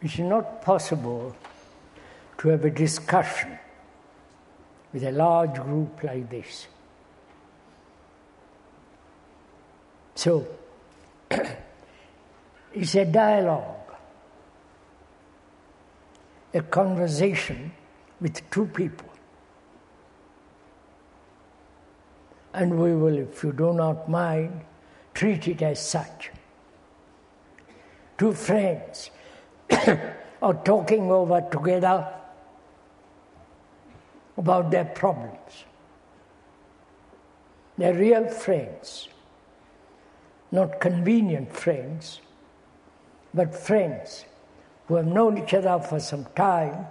It's not possible to have a discussion with a large group like this. So, it's a dialogue, a conversation with two people. And we will, if you do not mind, treat it as such. Two friends are talking over together about their problems. They're real friends, not convenient friends, but friends who have known each other for some time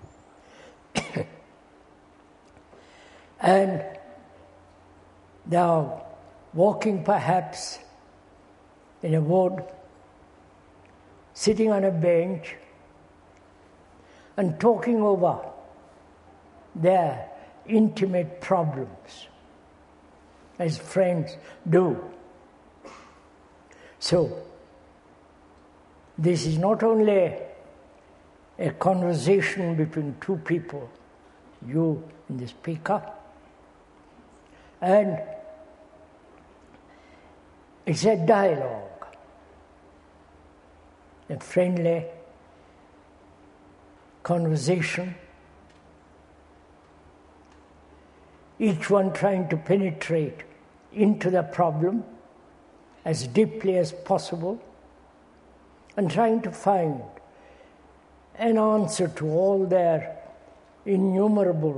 and they are walking perhaps in a wood, sitting on a bench and talking over their intimate problems, as friends do. So, this is not only a conversation between two people, you and the speaker, and it's a dialogue, a friendly conversation, each one trying to penetrate into the problem as deeply as possible and trying to find an answer to all their innumerable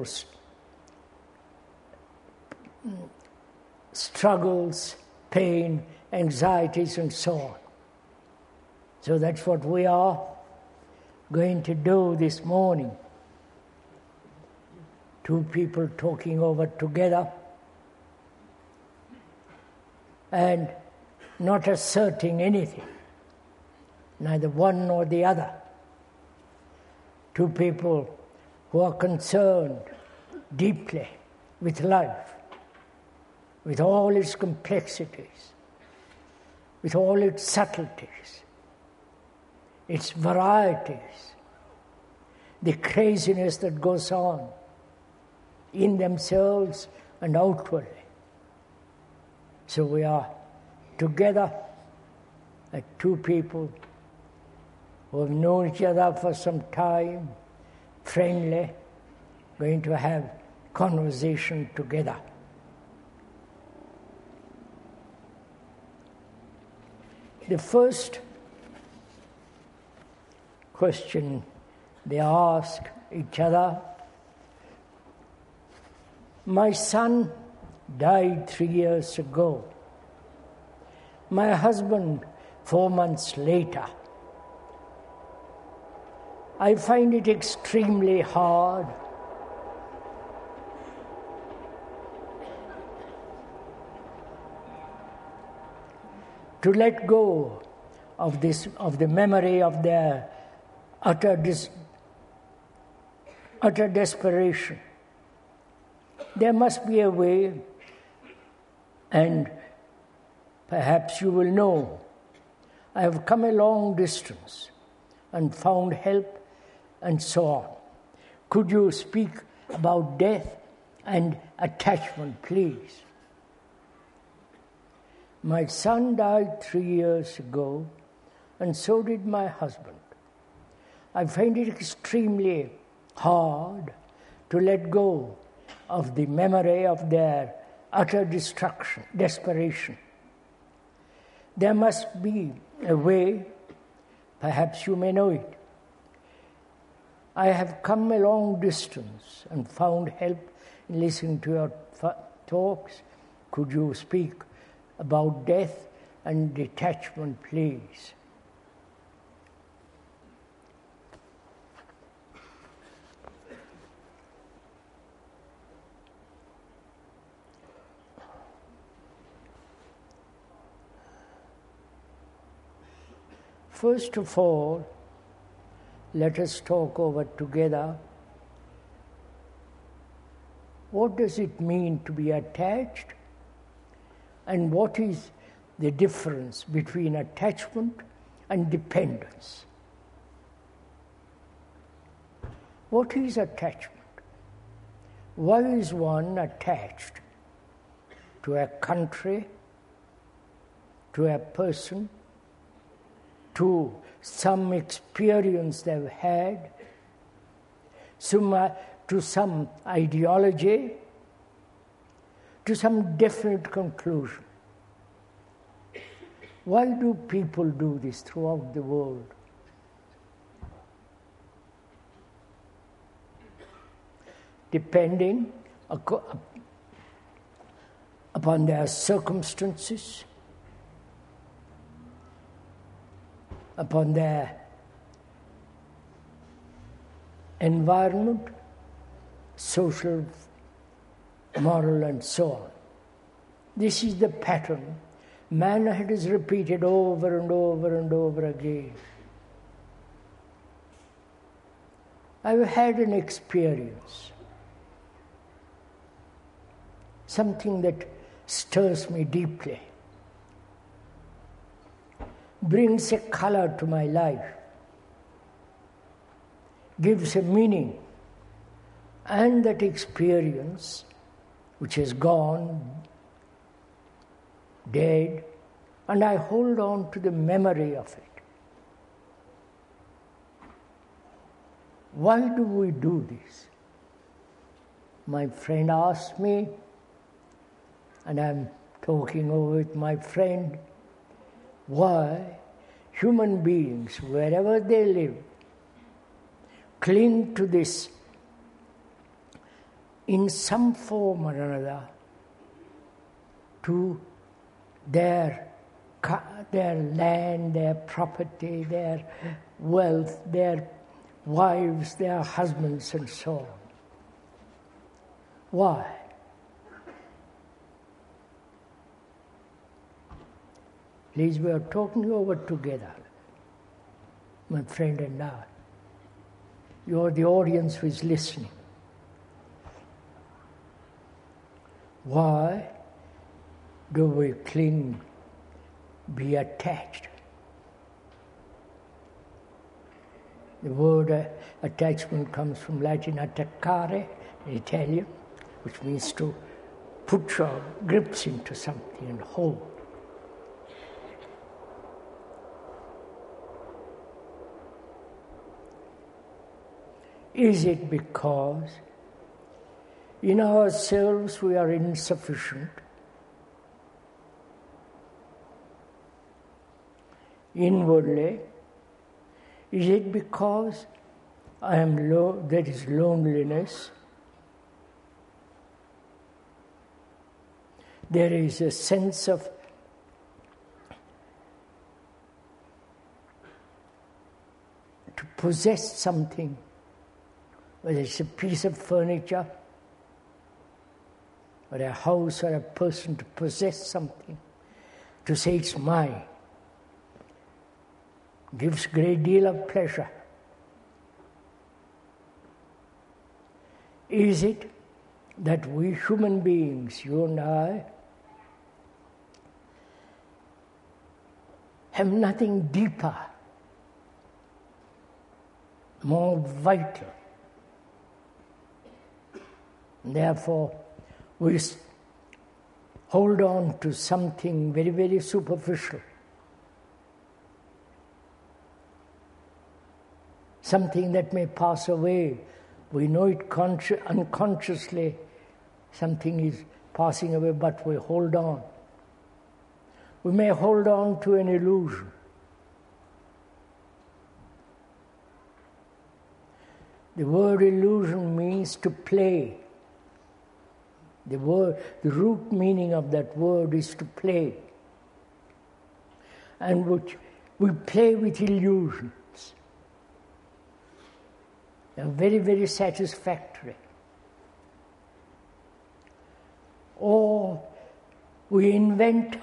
struggles, pain, anxieties, and so on. So that's what we are going to do this morning. Two people talking over together and not asserting anything, neither one nor the other. Two people who are concerned deeply with life, with all its complexities, with all its subtleties, its varieties, the craziness that goes on in themselves and outwardly. So we are together as two people who have known each other for some time, friendly, going to have conversation together. The first question they ask each other, my son died 3 years ago. My husband 4 months later. I find it extremely hard to let go of the memory of their utter desperation. There must be a way, and perhaps you will know, I have come a long distance and found help and so on. Could you speak about death and attachment, please? My son died 3 years ago, and so did my husband. I find it extremely hard to let go of the memory of their utter desperation. There must be a way, perhaps you may know it. I have come a long distance and found help in listening to your talks. Could you speak about death and detachment, please? First of all, let us talk over together. What does it mean to be attached? And what is the difference between attachment and dependence? What is attachment? Why is one attached to a country, to a person, to some experience they've had, to some ideology, to some definite conclusion? Why do people do this throughout the world? Depending upon their circumstances, upon their environment, social, moral, and so on. This is the pattern man has repeated over and over and over again. I've had an experience, something that stirs me deeply, brings a color to my life, gives a meaning, and that experience, which is gone, dead, and I hold on to the memory of it. Why do we do this? My friend asked me, and I'm talking over with my friend, why human beings, wherever they live, cling to this in some form or another to their land, their property, their wealth, their wives, their husbands, and so on. Why? Please, we are talking over together, my friend and I. You are the audience who is listening. Why do we cling, be attached? The word attachment comes from Latin attaccare, in Italian, which means to put your grips into something and hold. Is it because in ourselves we are insufficient? Inwardly? Is it because I am there is loneliness? There is a sense of to possess something, whether it's a piece of furniture, or a house, or a person, to possess something, to say it's mine, gives great deal of pleasure. Is it that we human beings, you and I, have nothing deeper, more vital? Therefore, we hold on to something very, very superficial, something that may pass away. We know it unconsciously, something is passing away, but we hold on. We may hold on to an illusion. The word illusion means to play. The root meaning of that word is to play. And which we play with illusions. They are very, very satisfactory. Or we invent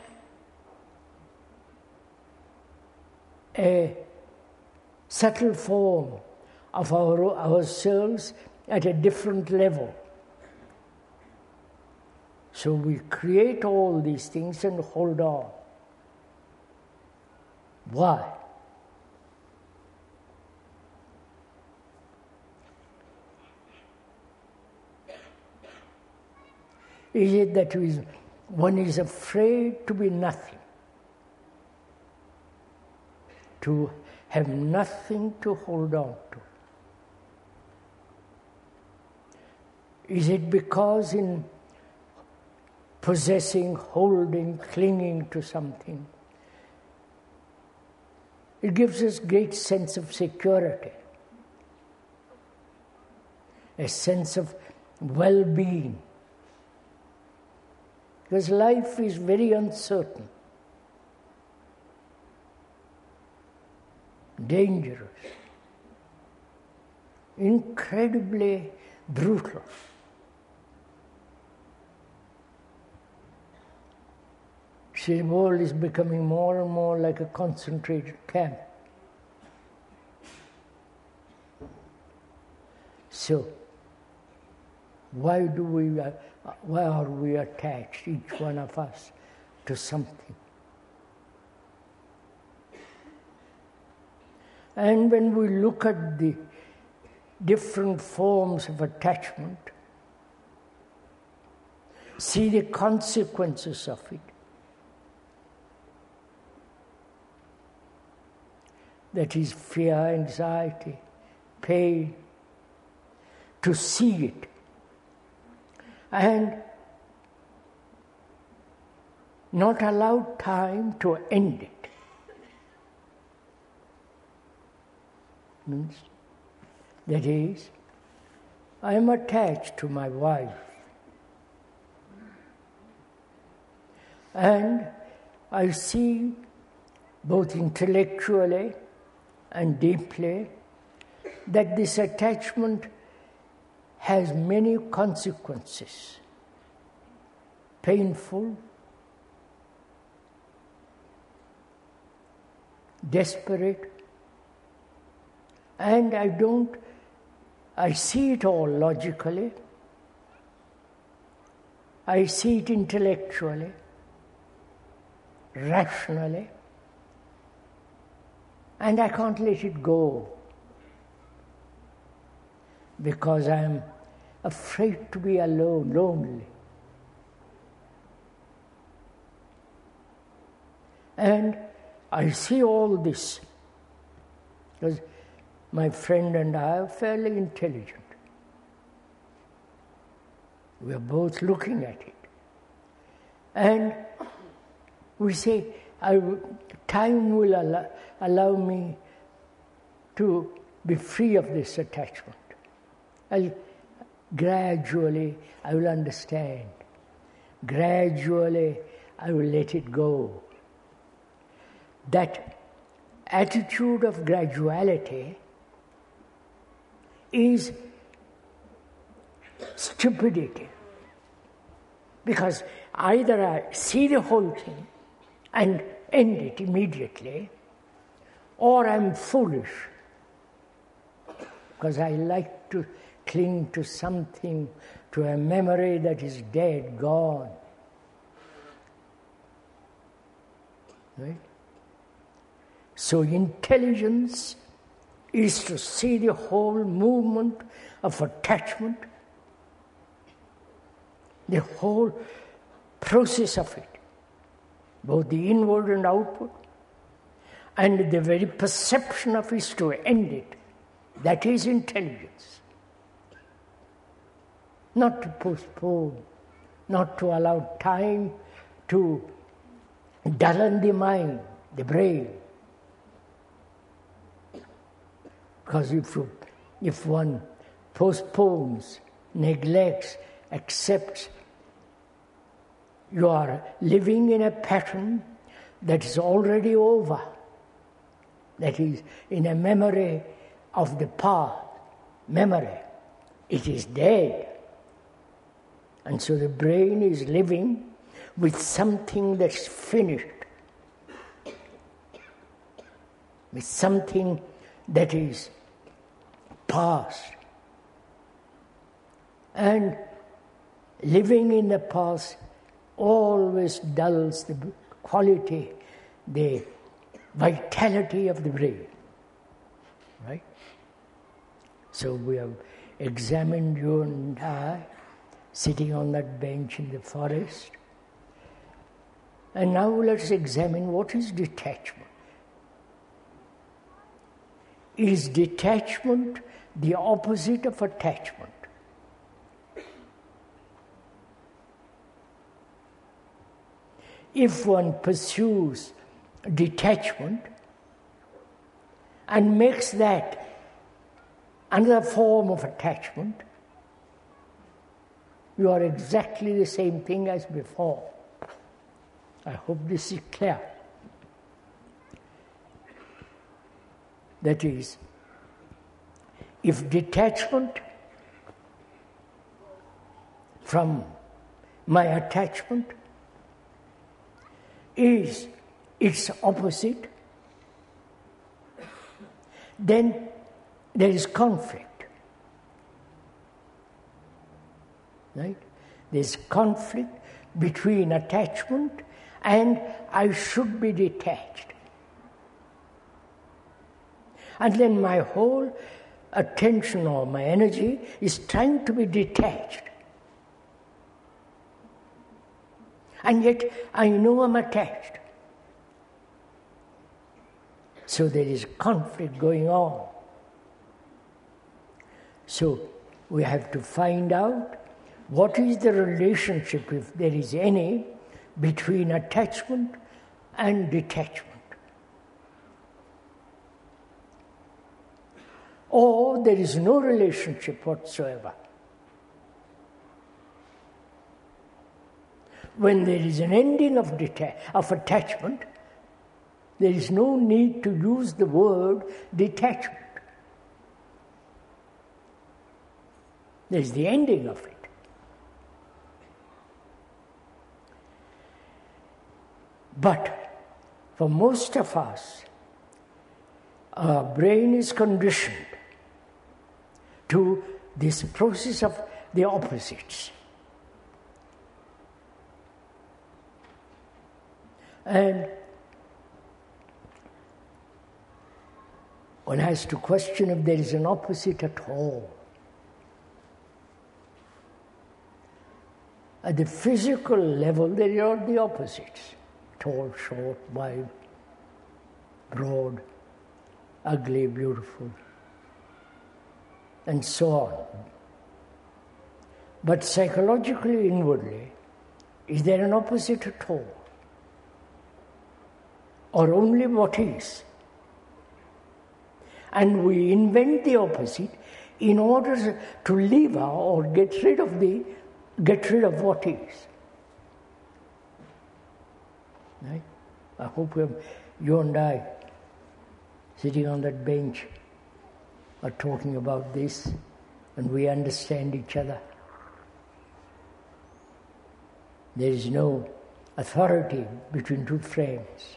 a subtle form of ourselves at a different level. So we create all these things and hold on. Why? Is it that one is afraid to be nothing, to have nothing to hold on to? Is it because in possessing, holding, clinging to something, it gives us great sense of security, a sense of well-being? Because life is very uncertain, dangerous, incredibly brutal. The world is becoming more and more like a concentrated camp. So, why are we attached, each one of us, to something? And when we look at the different forms of attachment, see the consequences of it, that is fear, anxiety, pain, to see it and not allow time to end it. Means, that is, I am attached to my wife, and I see both intellectually and deeply that this attachment has many consequences, painful, desperate, and I see it all logically, I see it intellectually, rationally, and I can't let it go because I am afraid to be alone, lonely. And I see all this because my friend and I are fairly intelligent. We are both looking at it. And we say, time will allow me to be free of this attachment. Gradually, I will understand. Gradually, I will let it go. That attitude of graduality is stupidity. Because either I see the whole thing and end it immediately, or I'm foolish because I like to cling to something, to a memory that is dead, gone. Right? So intelligence is to see the whole movement of attachment, the whole process of it, both the inward and outward, and the very perception of it is to end it. That is intelligence. Not to postpone, not to allow time to dullen the mind, the brain. Because if one postpones, neglects, accepts, you are living in a pattern that is already over, that is in a memory of the past, memory. It is dead. And so the brain is living with something that's finished, with something that is past. And living in the past always dulls the quality, the vitality of the brain. Right? So we have examined, you and I, sitting on that bench in the forest. And now let's examine what is detachment. Is detachment the opposite of attachment? If one pursues detachment and makes that another form of attachment, you are exactly the same thing as before. I hope this is clear. That is, if detachment from my attachment is its opposite, then there is conflict. Right? There is conflict between attachment and I should be detached. And then my whole attention or my energy is trying to be detached. And yet I know I'm attached. So there is conflict going on. So we have to find out what is the relationship, if there is any, between attachment and detachment. Or there is no relationship whatsoever. When there is an ending of attachment, there is no need to use the word detachment. There is the ending of it. But for most of us, our brain is conditioned to this process of the opposites. And one has to question if there is an opposite at all. At the physical level, there are the opposites. Tall, short, wide, broad, ugly, beautiful, and so on. But psychologically, inwardly, is there an opposite at all? Or only what is? And we invent the opposite in order to leave out or get rid of what is. Right? I hope you and I, sitting on that bench, are talking about this and we understand each other. There is no authority between two friends.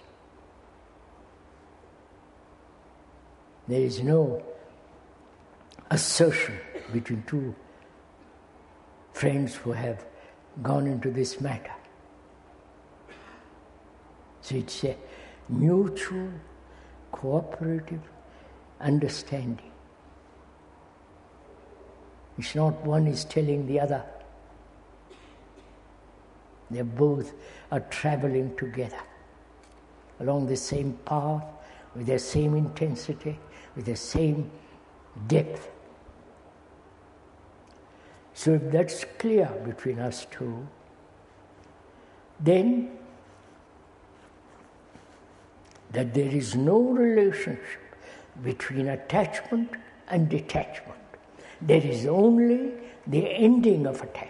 There is no assertion between two friends who have gone into this matter. So it's a mutual, cooperative understanding. It's not one is telling the other. They both are traveling together along the same path, with the same intensity, with the same depth. So if that's clear between us two, then that there is no relationship between attachment and detachment. There is only the ending of attachment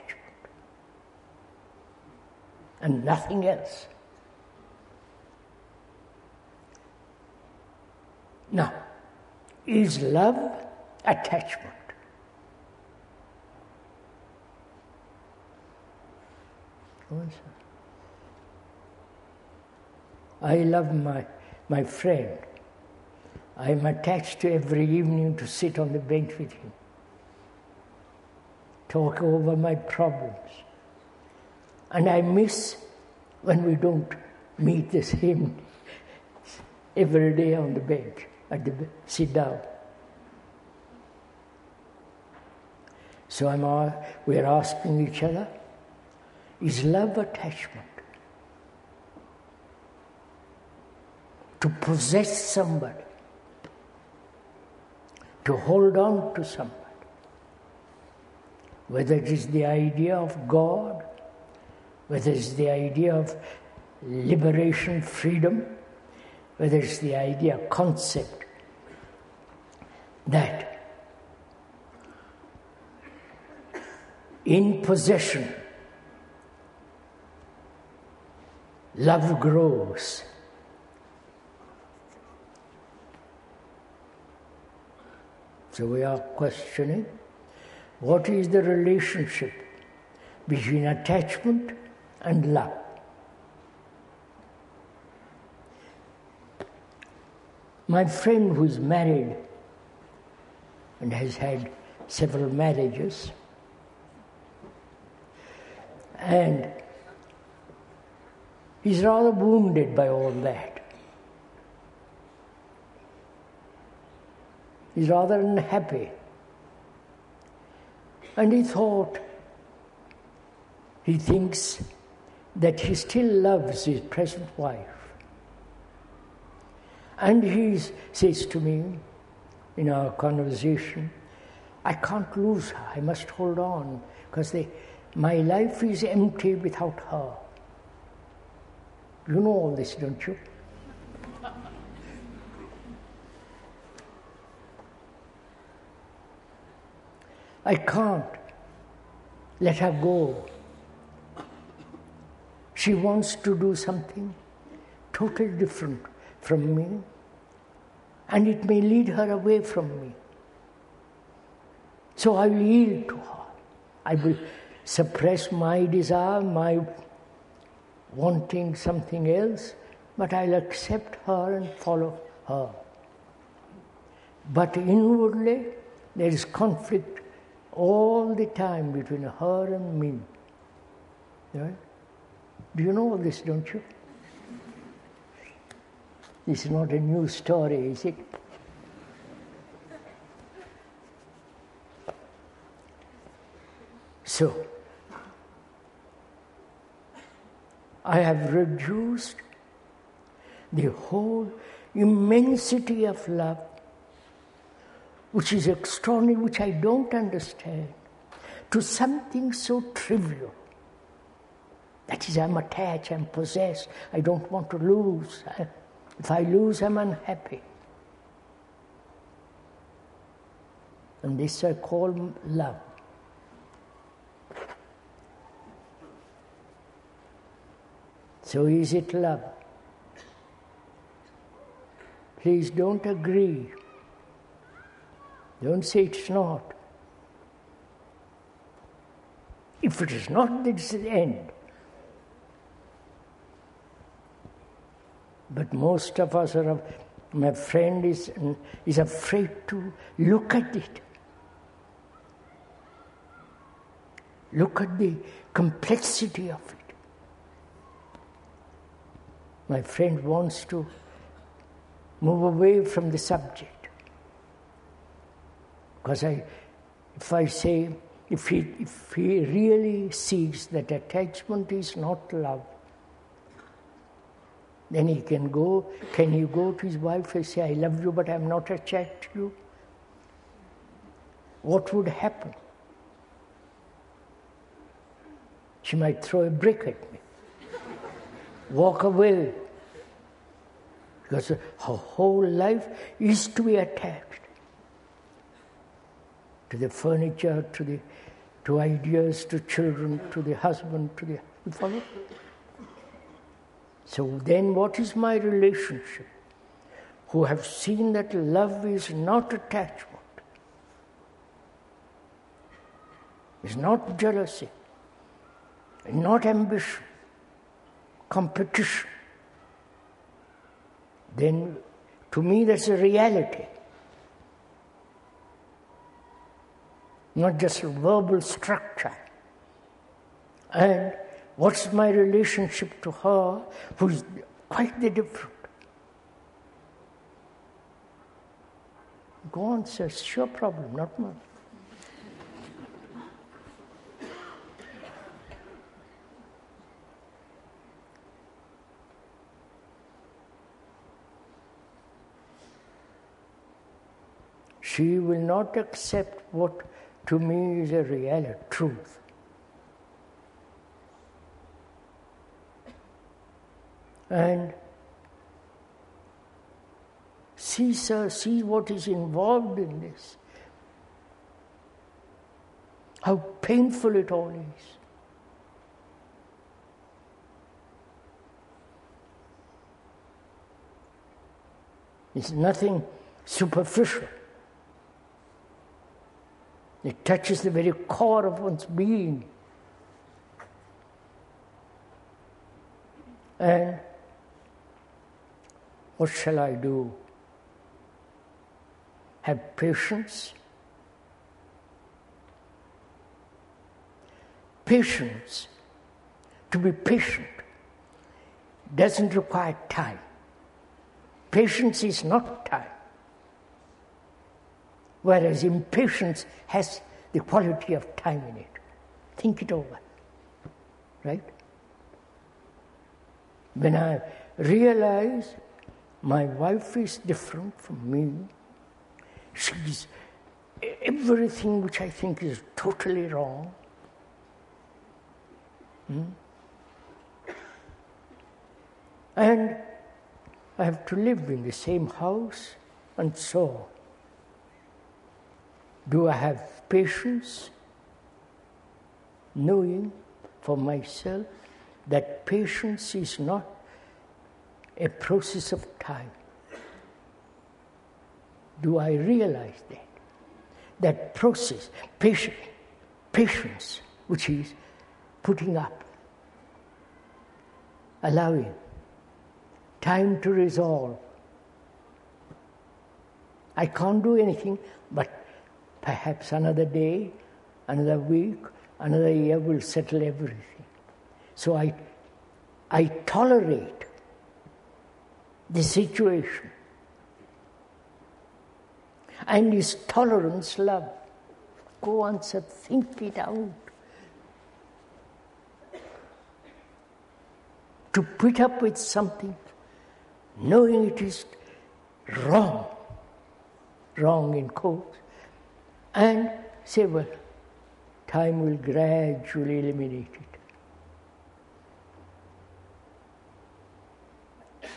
and nothing else. Now, is love attachment? I love my friend. I am attached to every evening to sit on the bench with him, talk over my problems. And I miss when we don't meet the same every day on the bench, sit down. So we are asking each other, is love attachment? To possess somebody, to hold on to somebody, whether it is the idea of God, whether it's the idea of liberation, freedom, whether it's the idea, concept, that in possession, love grows. So we are questioning, what is the relationship between attachment and love? My friend who is married and has had several marriages, and he's rather wounded by all that. He's rather unhappy. And he thinks that he still loves his present wife. And he says to me in our conversation, I can't lose her, I must hold on, because my life is empty without her. You know all this, don't you? I can't let her go. She wants to do something totally different from me, and it may lead her away from me. So I will yield to her. I will suppress my desire, my wanting something else, but I'll accept her and follow her. But inwardly, there is conflict all the time between her and me. Right? Do you know all this, don't you? This is not a new story, is it? So, I have reduced the whole immensity of love, which is extraordinary, which I don't understand, to something so trivial. That is, I'm attached, I'm possessed, I don't want to lose. If I lose, I'm unhappy. And this I call love. So is it love? Please don't agree. Don't say it's not. If it is not, it's the end. But most of us are, my friend is afraid to look at it. Look at the complexity of it. My friend wants to move away from the subject. Because if he really sees that attachment is not love, then can he go to his wife and say, I love you, but I'm not attached to you? What would happen? She might throw a brick at me, walk away, because her whole life is to be attached to the furniture, to ideas, to children, to the husband, you follow? So then what is my relationship? Who have seen that love is not attachment, is not jealousy, is not ambition, competition. Then to me that's a reality. Not just a verbal structure. And what's my relationship to her, who is quite the different? Go on, sir, it's your problem, not mine. she will not accept what to me is a reality, truth. And see what is involved in this. How painful it all is. It's nothing superficial. It touches the very core of one's being. And what shall I do? Have patience? Patience, to be patient, doesn't require time. Patience is not time. Whereas impatience has the quality of time in it. Think it over. Right? When I realize my wife is different from me, she's everything which I think is totally wrong. And I have to live in the same house, and so do I have patience, knowing for myself that patience is not a process of time? Do I realize that? That process, patience, which is putting up, allowing time to resolve. I can't do anything, but perhaps another day, another week, another year will settle everything. So I tolerate the situation. And is tolerance love? Go on, sir, think it out. To put up with something, knowing it is wrong in quotes, and say, well, time will gradually eliminate it.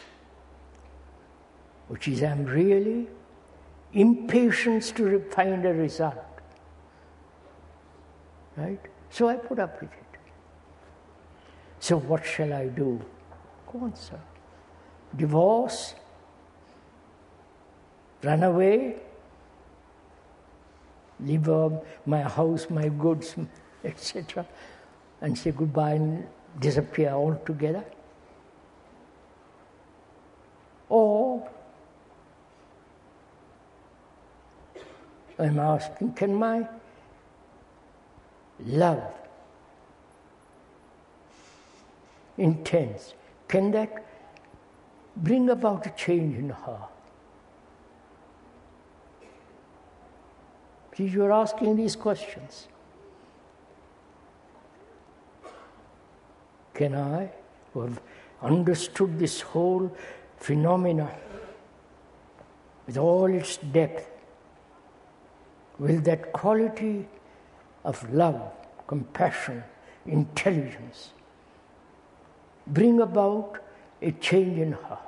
Which is, I'm really impatient to find a result. Right? So I put up with it. So what shall I do? Go on, sir. Divorce? Run away? Leave my house, my goods, etc., and say goodbye and disappear altogether? Or I'm asking, can my love, intense, can that bring about a change in her? See, you're asking these questions. Can I, who have understood this whole phenomena with all its depth, will that quality of love, compassion, intelligence bring about a change in her?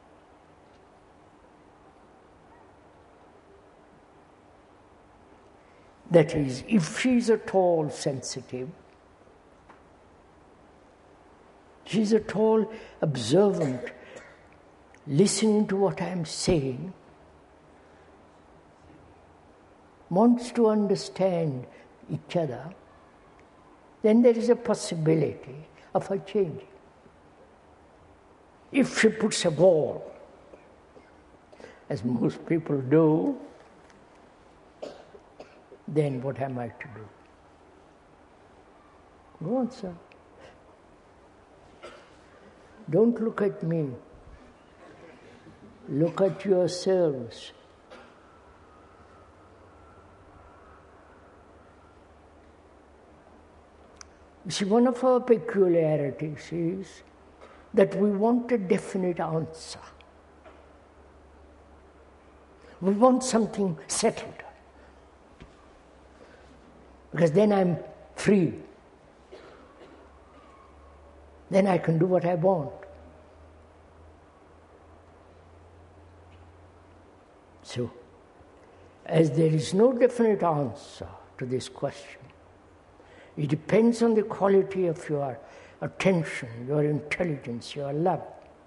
That is, if she is at all sensitive, she is at all observant, listening to what I am saying, wants to understand each other, then there is a possibility of her changing. If she puts a wall, as most people do, then what am I to do? Go on, sir. Don't look at me. Look at yourselves. You see, one of our peculiarities is that we want a definite answer. We want something settled. Because then I'm free. Then I can do what I want. So, as there is no definite answer to this question, it depends on the quality of your attention, your intelligence, your love.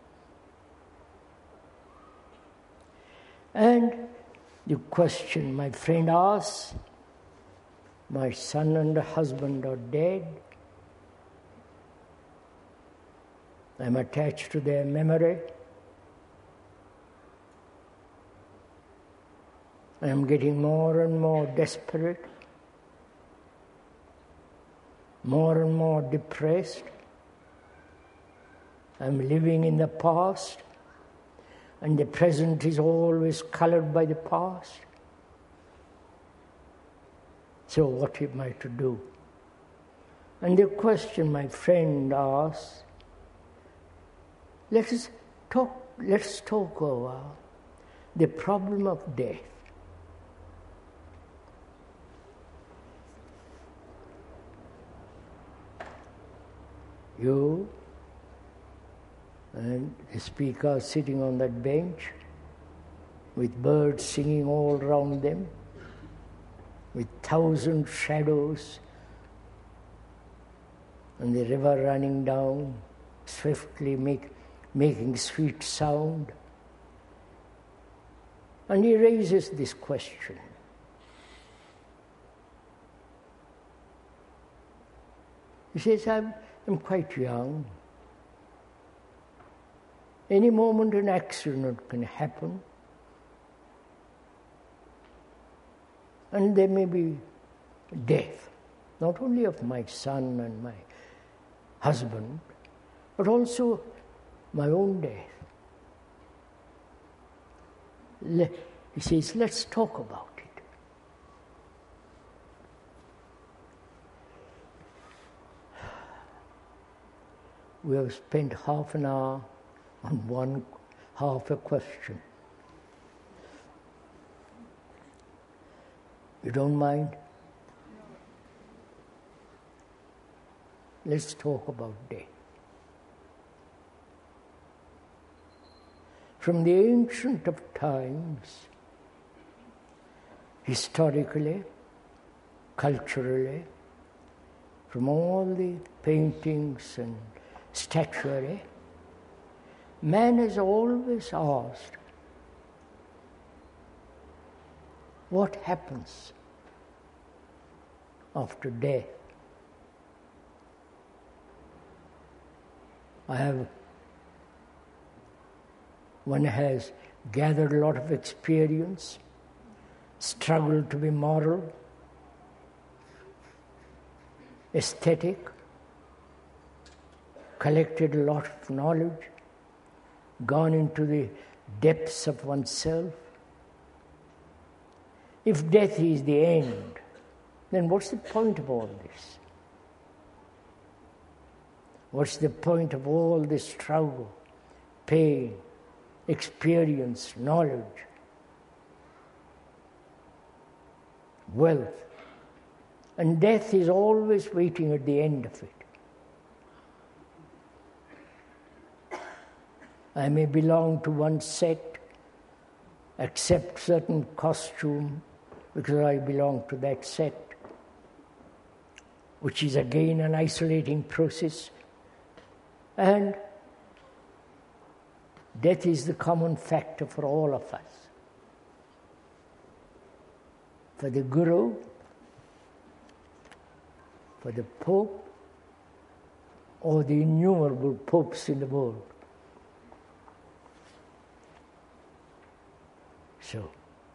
And the question my friend asks, my son and husband are dead. I'm attached to their memory. I'm getting more and more desperate, more and more depressed. I'm living in the past, and the present is always colored by the past. So what am I to do? And the question my friend asks, let's talk over the problem of death. You and the speaker sitting on that bench with birds singing all around them, with 1,000 shadows, and the river running down, swiftly making sweet sound. And he raises this question. He says, I'm quite young. Any moment an accident can happen. And there may be death, not only of my son and my husband, but also my own death. He says, let's talk about it. We have spent half an hour on half a question. You don't mind? Let's talk about death. From the ancient of times, historically, culturally, from all the paintings and statuary, man has always asked, what happens after death? One has gathered a lot of experience, struggled to be moral, aesthetic, collected a lot of knowledge, gone into the depths of oneself. If death is the end, then what's the point of all this? What's the point of all this struggle, pain, experience, knowledge, wealth? And death is always waiting at the end of it. I may belong to one sect, accept certain costume because I belong to that sect, which is again an isolating process. And death is the common factor for all of us. For the Guru, for the Pope, or the innumerable popes in the world. So,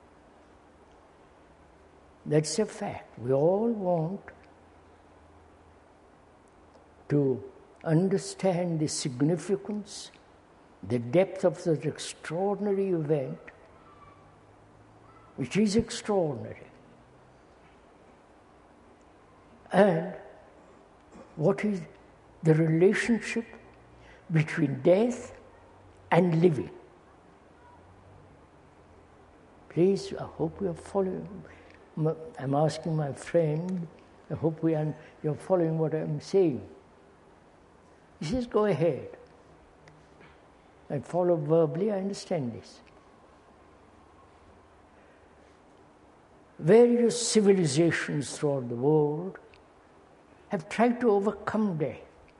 that's a fact. We all want to understand the significance, the depth of that extraordinary event, which is extraordinary, and what is the relationship between death and living. Please, I hope you are following. I'm asking my friend, I hope you're following what I'm saying. He says, go ahead. I follow verbally, I understand this. Various civilizations throughout the world have tried to overcome death.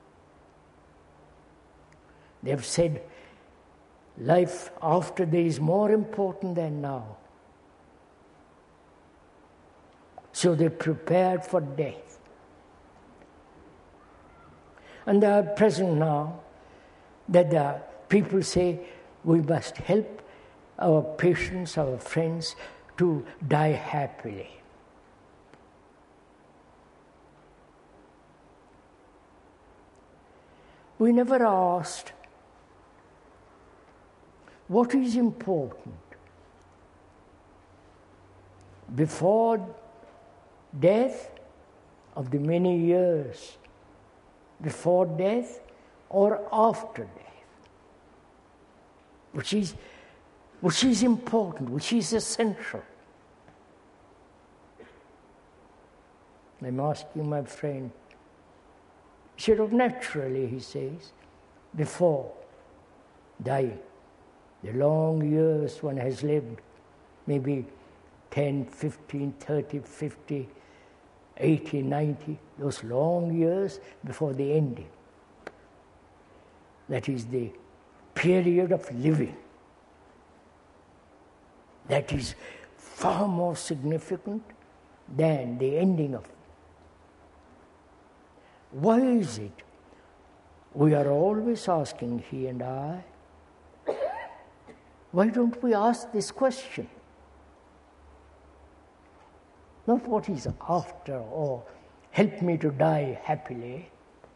They have said life after death is more important than now. So they prepared for death. And they are present now that the people say we must help our patients, our friends, to die happily. We never asked what is important before death, of the many years before death or after death, which is important, which is essential. I'm asking my friend, sort of naturally, he says, before dying, the long years one has lived, maybe 10, 15, 30, 50, 80, 90, those long years before the ending. That is the period of living. That is far more significant than the ending of. Why is it we are always asking, he and I, why don't we ask this question? Not what is after or help me to die happily,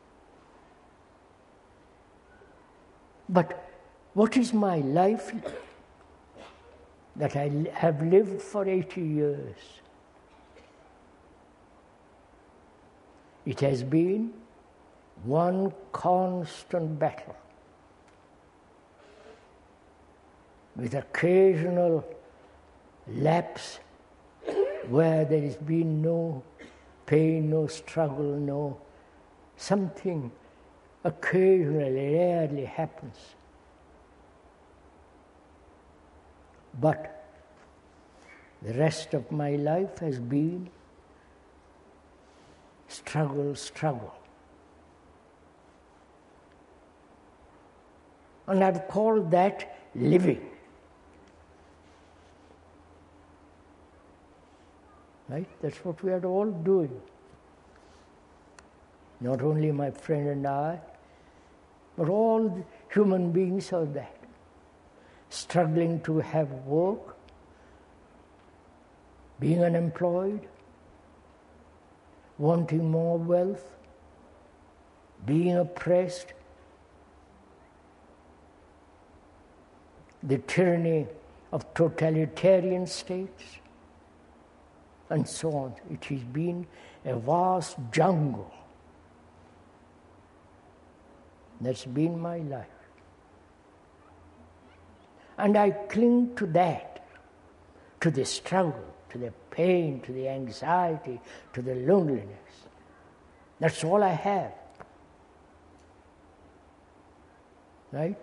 but what is my life that I have lived for 80 years? It has been one constant battle with occasional lapse where there has been no pain, no struggle, no something occasionally, rarely happens. But the rest of my life has been struggle. And I've called that living. Right? That's what we are all doing. Not only my friend and I, but all human beings are that. Struggling to have work, being unemployed, wanting more wealth, being oppressed, the tyranny of totalitarian states, and so on. It has been a vast jungle. That's been my life. And I cling to that, to the struggle, to the pain, to the anxiety, to the loneliness. That's all I have. Right?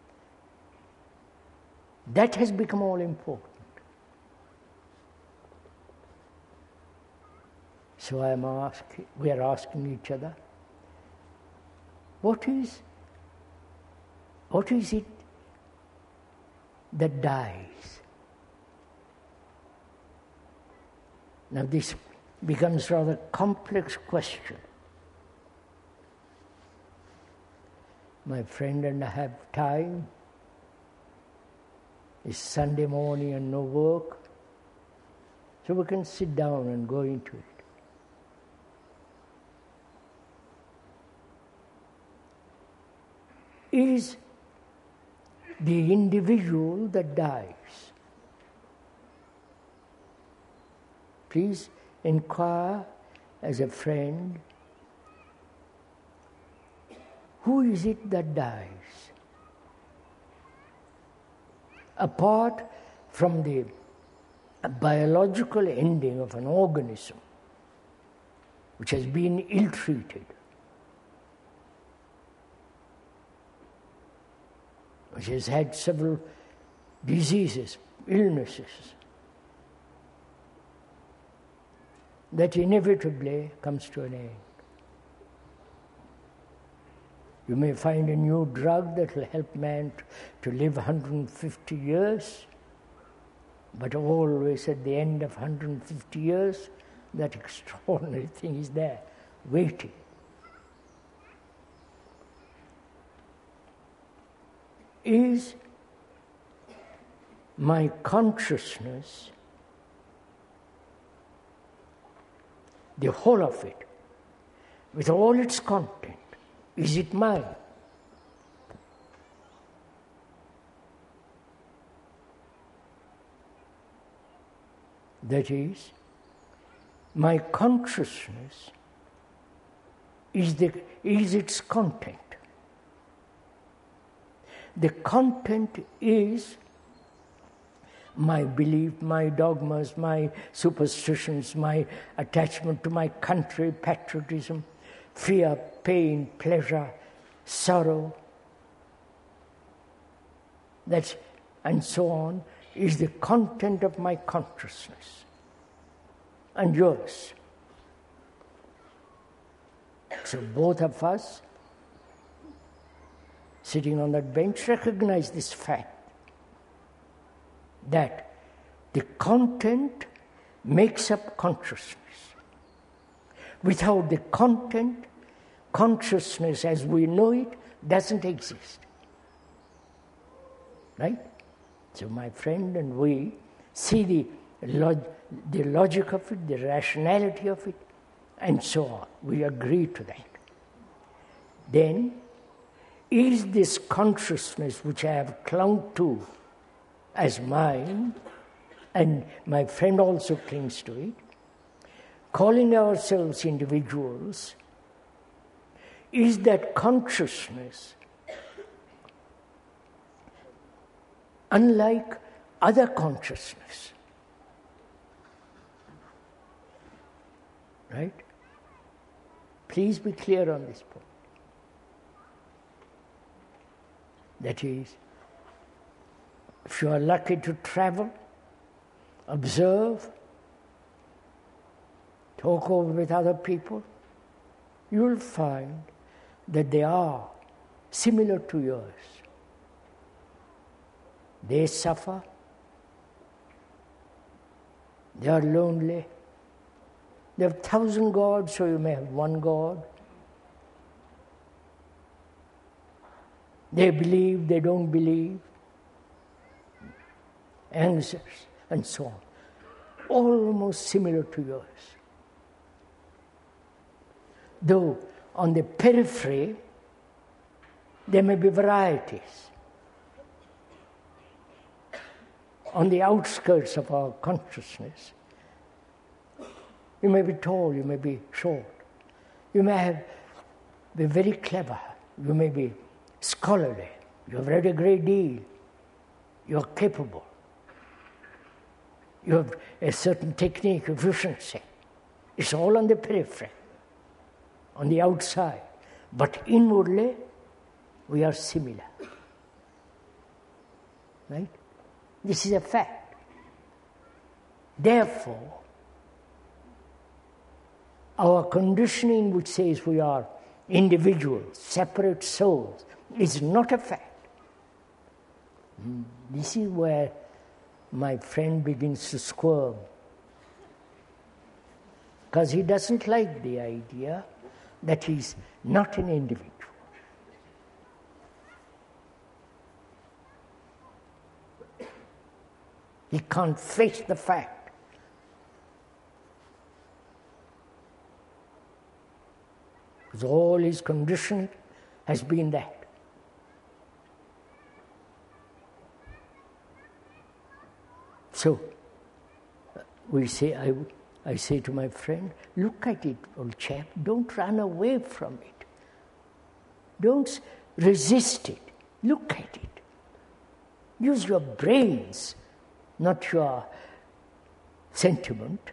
That has become all important. So we are asking each other, what is it that dies? Now this becomes a rather complex question. My friend and I have time. It's Sunday morning and no work, so we can sit down and go into it. Is the individual that dies. Please inquire as a friend, who is it that dies? Apart from the a biological ending of an organism which has been ill-treated, which has had several diseases, illnesses, that inevitably comes to an end. You may find a new drug that will help man to live 150 years, but always at the end of 150 years, that extraordinary thing is there, waiting. Is my consciousness, the whole of it, with all its content, is it mine? That is, my consciousness is its content. The content is my belief, my dogmas, my superstitions, my attachment to my country, patriotism, fear, pain, pleasure, sorrow, and so on, is the content of my consciousness and yours. So both of us, sitting on that bench, recognize this fact that the content makes up consciousness. Without the content, consciousness as we know it doesn't exist. Right? So my friend and we see the logic of it, the rationality of it, and so on. We agree to that. Then, is this consciousness which I have clung to as mine, and my friend also clings to it, calling ourselves individuals, is that consciousness unlike other consciousness? Right? Please be clear on this point. That is, if you are lucky to travel, observe, talk over with other people, you will find that they are similar to yours. They suffer, they are lonely, they have 1,000 gods, so you may have one God. They believe, they don't believe, answers, and so on. Almost similar to yours. Though on the periphery, there may be varieties. On the outskirts of our consciousness, you may be tall, you may be short. You may be very clever, you may be scholarly, you have read a great deal, you are capable, you have a certain technique, efficiency. It's all on the periphery, on the outside. But inwardly, we are similar. Right? This is a fact. Therefore, our conditioning which says we are individuals, separate souls, is not a fact. This is where my friend begins to squirm. Because he doesn't like the idea that he's not an individual. He can't face the fact. Because all his conditioning has been that. So, I say to my friend, look at it, old chap, don't run away from it. Don't resist it. Look at it. Use your brains, not your sentiment,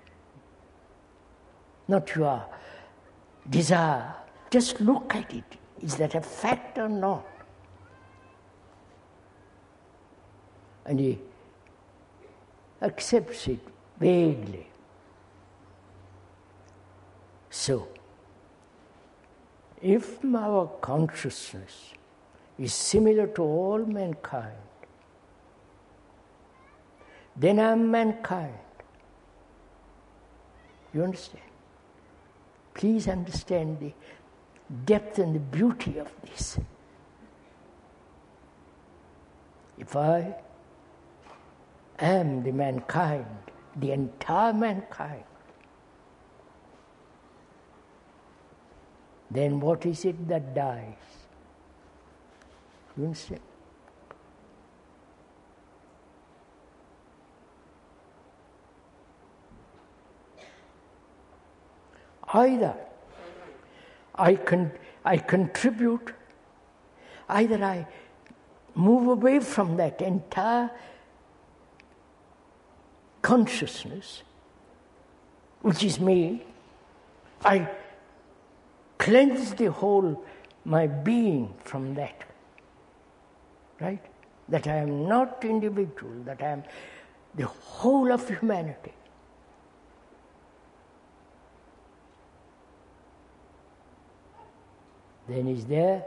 not your desire. Just look at it. Is that a fact or not? And he accepts it vaguely. So, if our consciousness is similar to all mankind, then I am mankind. You understand? Please understand the depth and the beauty of this. If I am the mankind, the entire mankind, then what is it that dies? You understand? Either I contribute, either I move away from that entire consciousness, which is me, I cleanse the whole, my being from that, right? That I am not individual, that I am the whole of humanity. Then is there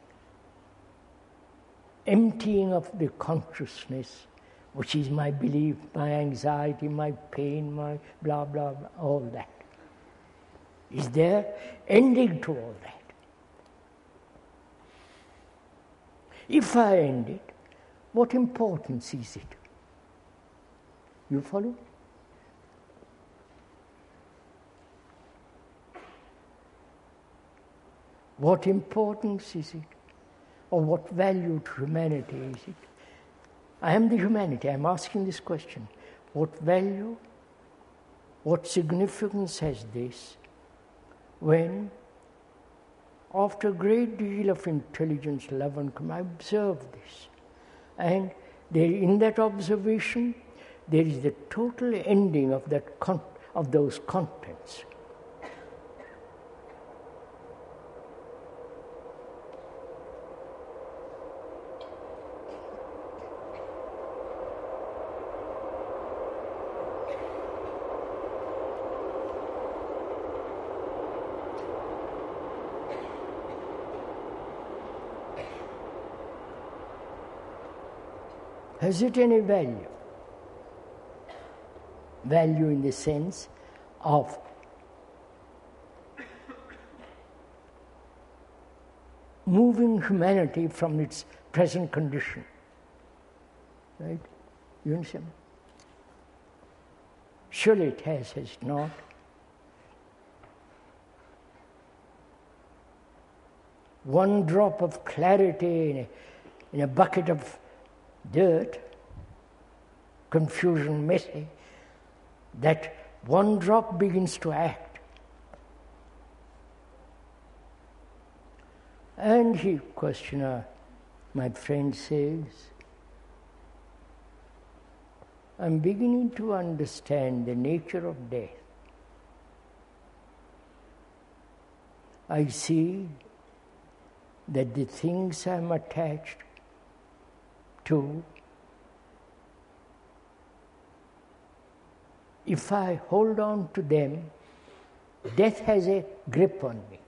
emptying of the consciousness, which is my belief, my anxiety, my pain, my blah, blah, blah, all that. Is there ending to all that? If I end it, what importance is it? You follow? What importance is it? Or what value to humanity is it? I am the humanity. I am asking this question. What value, what significance has this when, after a great deal of intelligence, love and I observe this? And there, in that observation, there is the total ending of that of those contents. Has it any value? Value in the sense of moving humanity from its present condition. Right? You understand? Surely it has it not? One drop of clarity in a bucket of dirt, confusion, messy, that one drop begins to act. And he, questioner, my friend says, I'm beginning to understand the nature of death. I see that the things I'm attached to, if I hold on to them, death has a grip on me.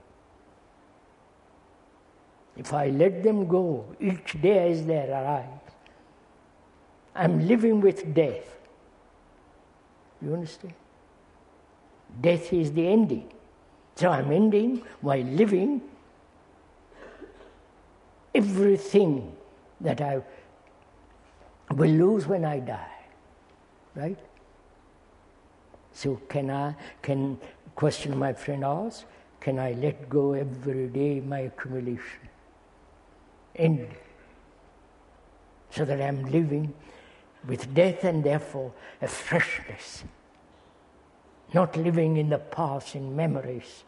If I let them go each day as they arise, I'm living with death. You understand? Death is the ending. So I'm ending while living everything that I will lose when I die. Right? So can question my friend asks, can I let go every day my accumulation? End. So that I'm living with death and therefore a freshness. Not living in the past in memories.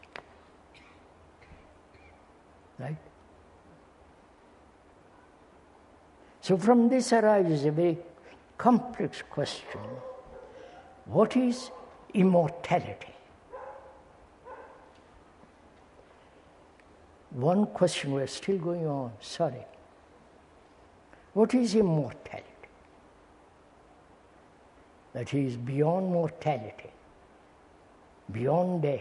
Right? So from this arises a very complex question. What is immortality? One question, we're still going on, sorry. What is immortality? That is beyond mortality, beyond death.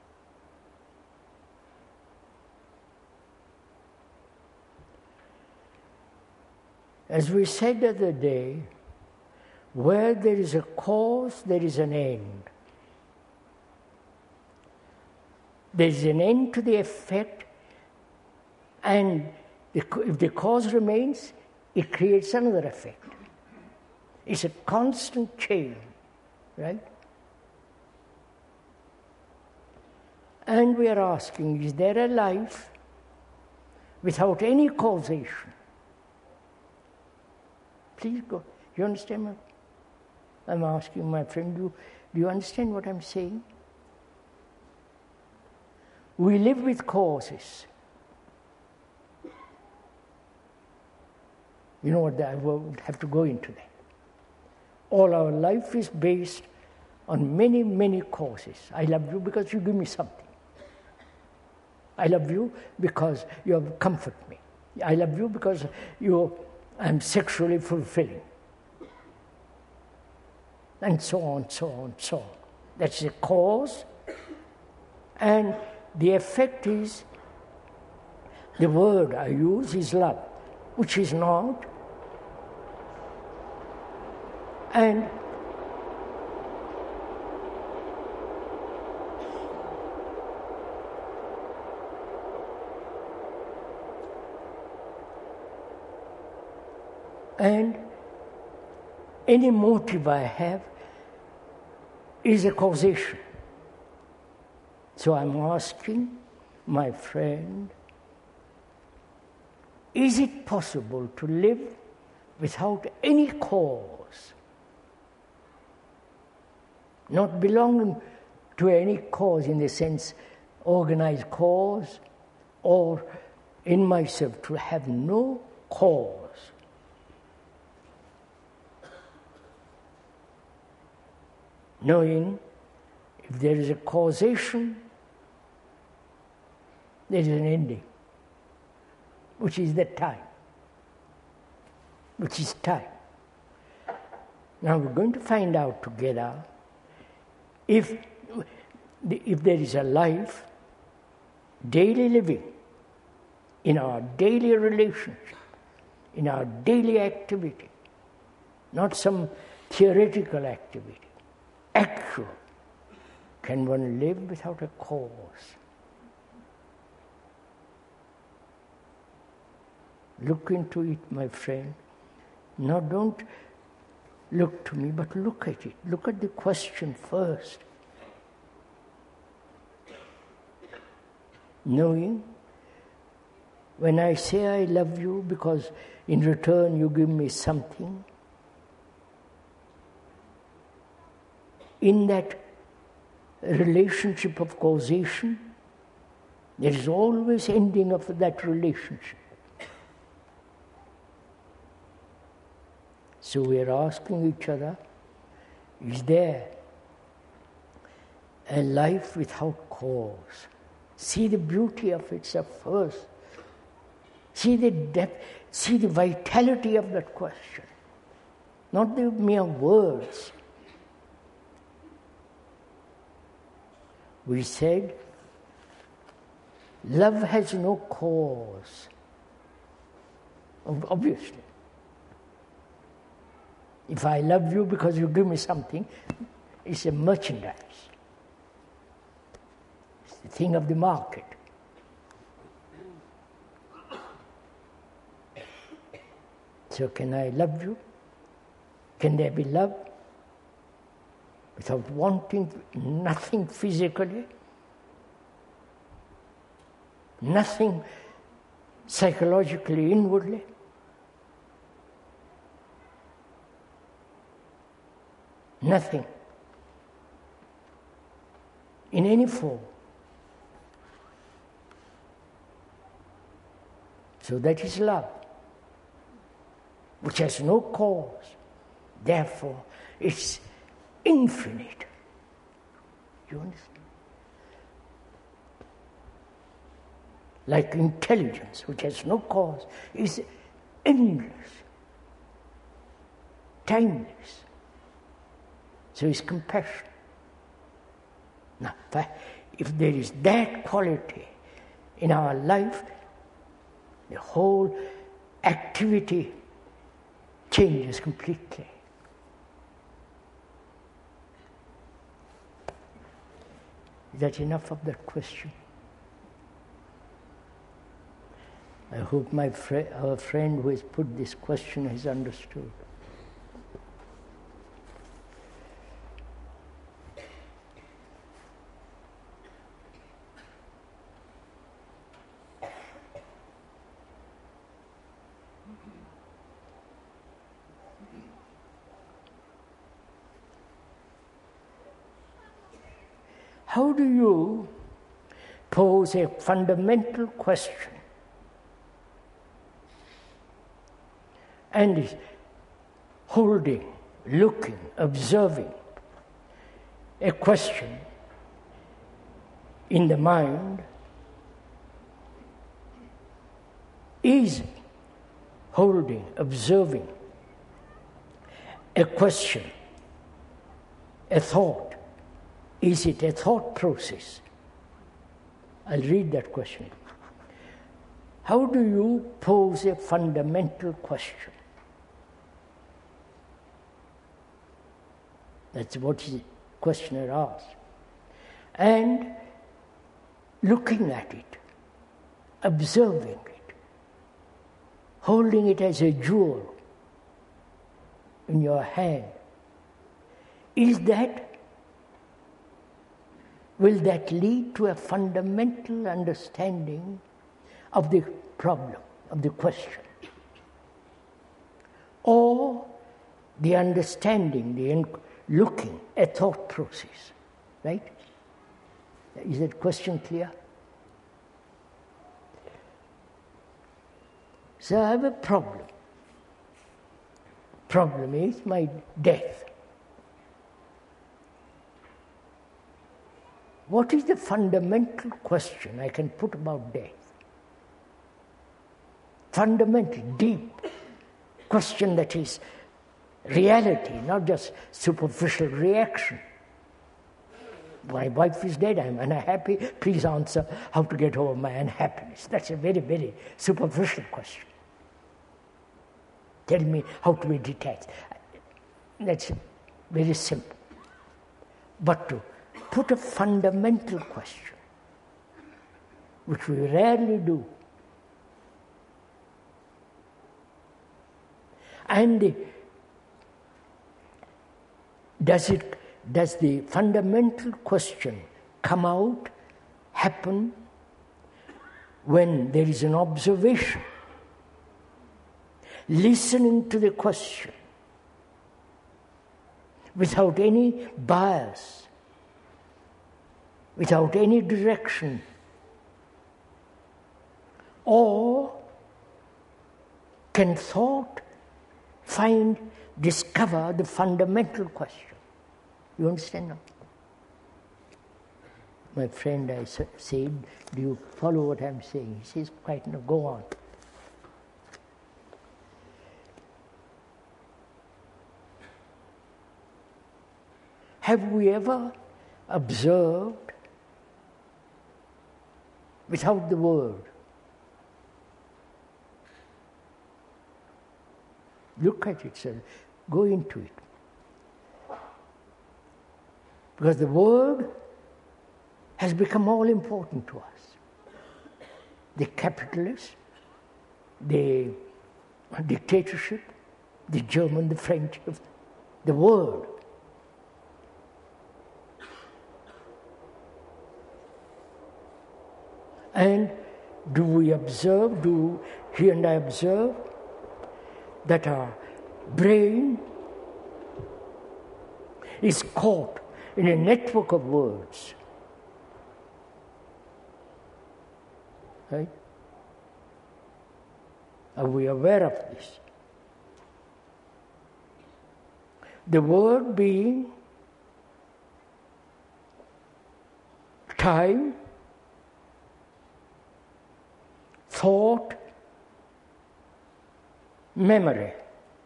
As we said the other day, where there is a cause, there is an end. There is an end to the effect, and if the cause remains, it creates another effect. It's a constant chain, right? And we are asking, is there a life without any causation? Please go. You understand what I'm asking, my friend? Do you understand what I'm saying? We live with causes. You know what, I won't have to go into that. All our life is based on many, many causes. I love you because you give me something. I love you because you comfort me. I love you because I'm sexually fulfilling. And so on, so on, so on. That's the cause. And the effect is, the word I use is love, which is not. And any motive I have is a causation. So I'm asking my friend, is it possible to live without any cause? Not belonging to any cause in the sense organized cause, or in myself to have no cause. Knowing if there is a causation, there is an ending, which is the time, which is time. Now we're going to find out together if there is a life, daily living, in our daily relationship, in our daily activity, not some theoretical activity, actual. Can one live without a cause? Look into it, my friend. Now don't look to me, but look at it. Look at the question first. Knowing, when I say I love you because in return you give me something, in that relationship of causation, there is always ending of that relationship. So we are asking each other, is there a life without cause? See the beauty of it first. See the depth, see the vitality of that question. Not the mere words. We said, love has no cause. Obviously. If I love you because you give me something, it's a merchandise. It's the thing of the market. So can I love you? Can there be love without wanting nothing physically? Nothing psychologically, inwardly? Nothing. In any form. So that is love, which has no cause. Therefore, it's infinite. You understand? Like intelligence, which has no cause, is endless, timeless. So is compassion. Now, if there is that quality in our life, the whole activity changes completely. Is that enough of that question? I hope our friend who has put this question has understood. How do you pose a fundamental question and holding, looking, observing a question in the mind is holding, observing a question, a thought? Is it a thought process? I'll read that question. How do you pose a fundamental question? That's what the questioner asks. And looking at it, observing it, holding it as a jewel in your hand, will that lead to a fundamental understanding of the problem, of the question? Or the understanding, the looking, a thought process, right? Is that question clear? So I have a problem. Problem is my death. What is the fundamental question I can put about death? Fundamental, deep question that is reality, not just superficial reaction. My wife is dead, I'm unhappy, please answer how to get over my unhappiness. That's a very, very superficial question. Tell me how to be detached. That's very simple. But to put a fundamental question, which we rarely do, and does the fundamental question come out, happen, when there is an observation, listening to the question, without any bias, without any direction? Or can thought discover the fundamental question? You understand now? My friend, I said, do you follow what I'm saying? He says, quite, no, go on. Have we ever observed without the word? Look at it, sir. Go into it. Because the word has become all important to us. The capitalist, the dictatorship, the German, the French, the word. And do we observe, he and I observe, that our brain is caught in a network of words. Right? Are we aware of this? The word being time, thought, memory.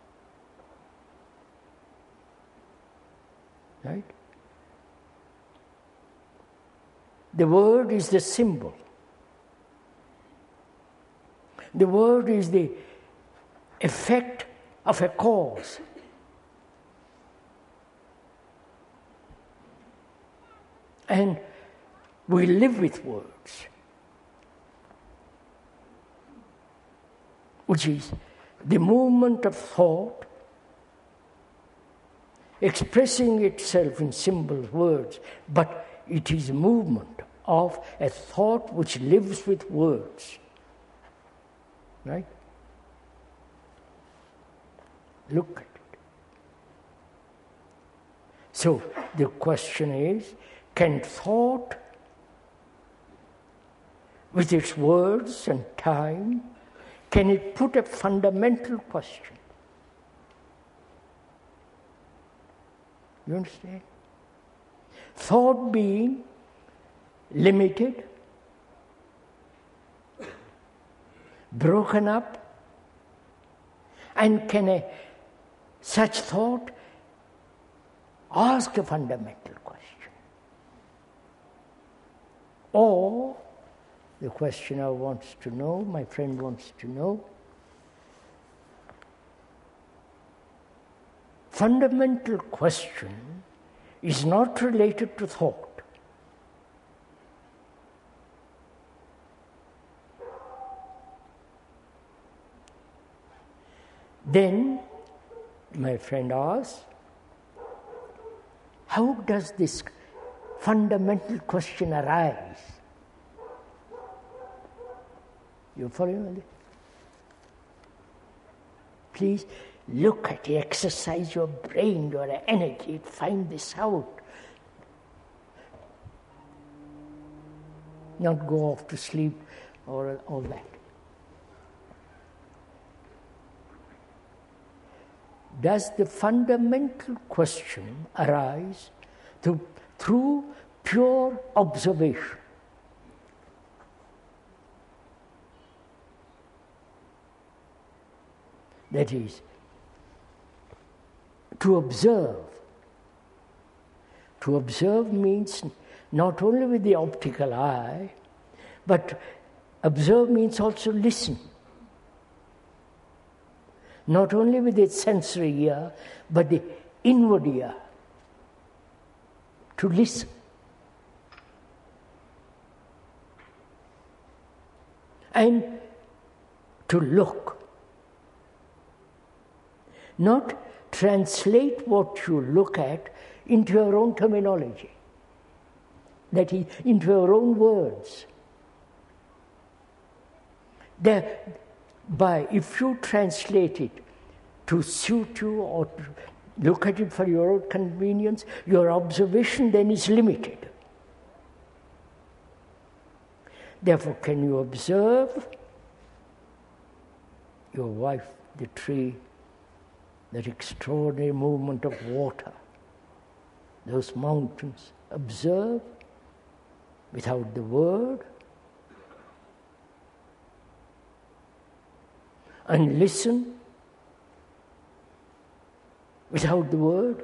Right? The word is the symbol. The word is the effect of a cause. And we live with words, which is the movement of thought expressing itself in symbols, words, but it is a movement of a thought which lives with words. Right? Look at it. So the question is, can thought, with its words and time, can it put a fundamental question? You understand? Thought being limited, broken up, and can such thought ask a fundamental question? Or, the questioner wants to know, my friend wants to know, fundamental question is not related to thought. Then, my friend asks, how does this fundamental question arise? You following me? Please look at it, exercise your brain, your energy, find this out. Not go off to sleep or all that. Does the fundamental question arise through pure observation? That is, to observe. To observe means not only with the optical eye, but observe means also listen. Not only with the sensory ear, but the inward ear. To listen. And to look. Not translate what you look at into your own terminology. That is, into your own words. If you translate it to suit you or to look at it for your own convenience, your observation then is limited. Therefore, can you observe your wife, the tree, that extraordinary movement of water, those mountains? Observe without the word, and listen without the word,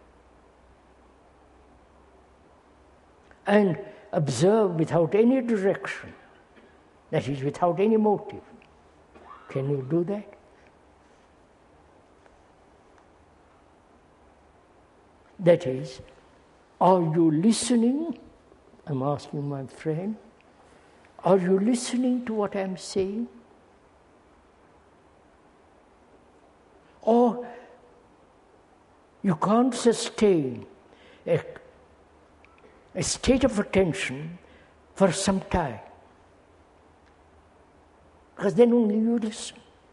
and observe without any direction, that is, without any motive. Can you do that? That is, are you listening? I'm asking my friend, are you listening to what I'm saying? Or you can't sustain a state of attention for some time, because then only you listen.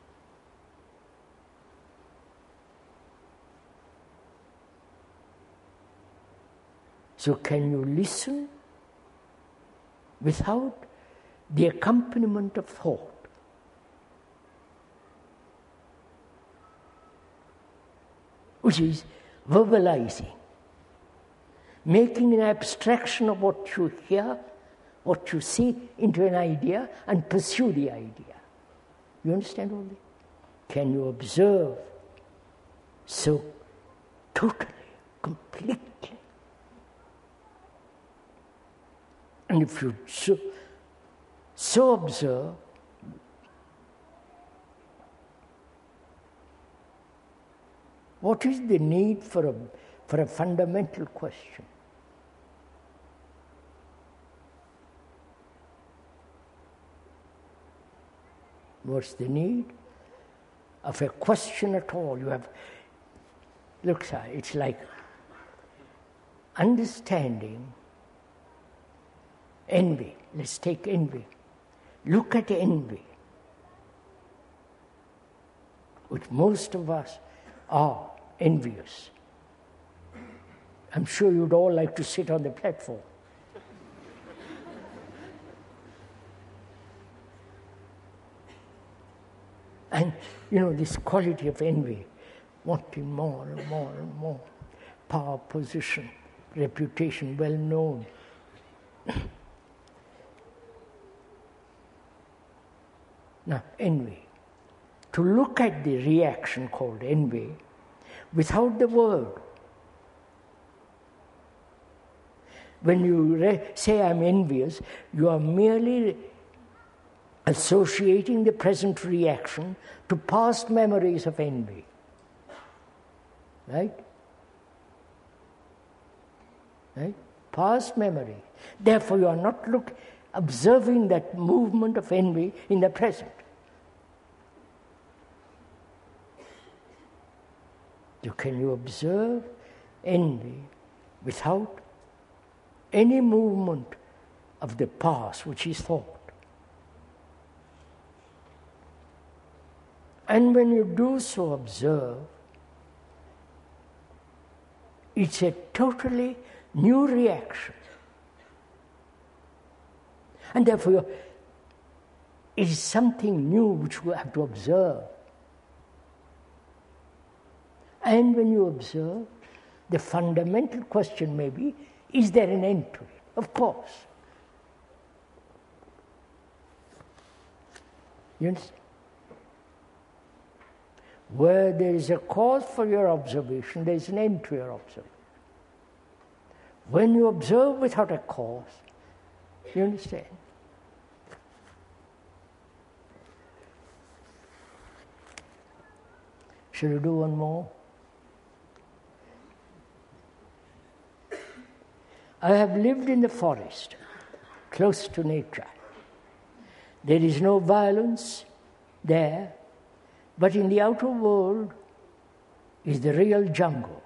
So can you listen without the accompaniment of thought? Which is verbalizing. making an abstraction of what you hear, what you see, into an idea and pursue the idea. You understand all this? Can you observe so totally, completely? And if you so observe, what is the need for a fundamental question? What's the need of a question at all? Look, sir, it's like understanding envy. Let's take envy. Look at envy, which most of us are envious. I'm sure you'd all like to sit on the platform. And, this quality of envy, wanting more and more and more. Power, position, reputation, well known. Now, envy. To look at the reaction called envy without the word. When you say I'm envious, you are merely associating the present reaction to past memories of envy. Right? Past memory. Therefore, you are not observing that movement of envy in the present. So can you observe envy without any movement of the past, which is thought? And when you do so observe, it's a totally new reaction. And therefore, it is something new which we have to observe. And when you observe, the fundamental question may be, is there an end to it? Of course. You understand? Where there is a cause for your observation, there is an end to your observation. When you observe without a cause, you understand? Shall we do one more? I have lived in the forest, close to nature. There is no violence there, but in the outer world is the real jungle.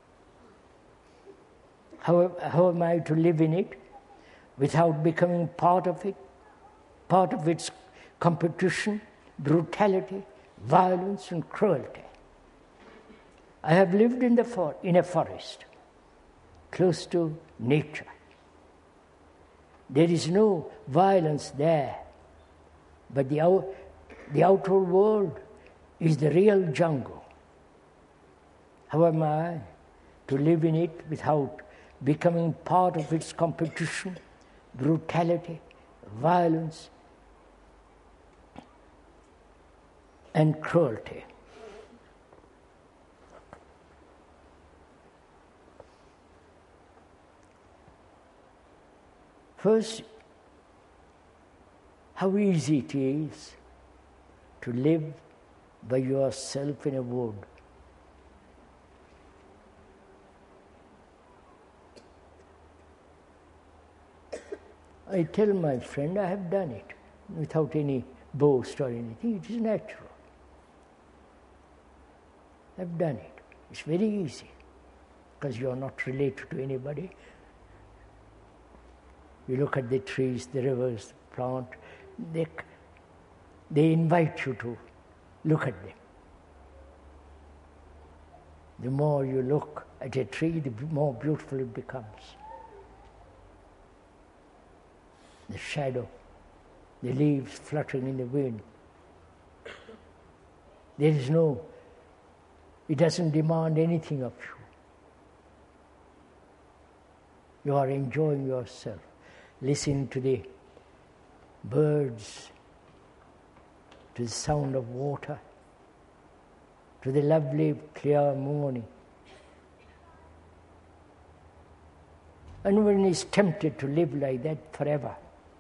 How am I to live in it without becoming part of it, part of its competition, brutality, violence, and cruelty? I have lived in a forest, close to nature. There is no violence there, but the outer world is the real jungle. How am I to live in it without becoming part of its competition, brutality, violence, and cruelty? First, how easy it is to live by yourself in a wood. I tell my friend I have done it without any boast or anything. It is natural. I've done it. It's very easy because you are not related to anybody. You look at the trees, the rivers, the plant, they invite you to look at them. The more you look at a tree, the more beautiful it becomes. The shadow, the leaves fluttering in the wind. It doesn't demand anything of you. You are enjoying yourself, listening to the birds, to the sound of water, to the lovely clear morning. And one is tempted to live like that forever.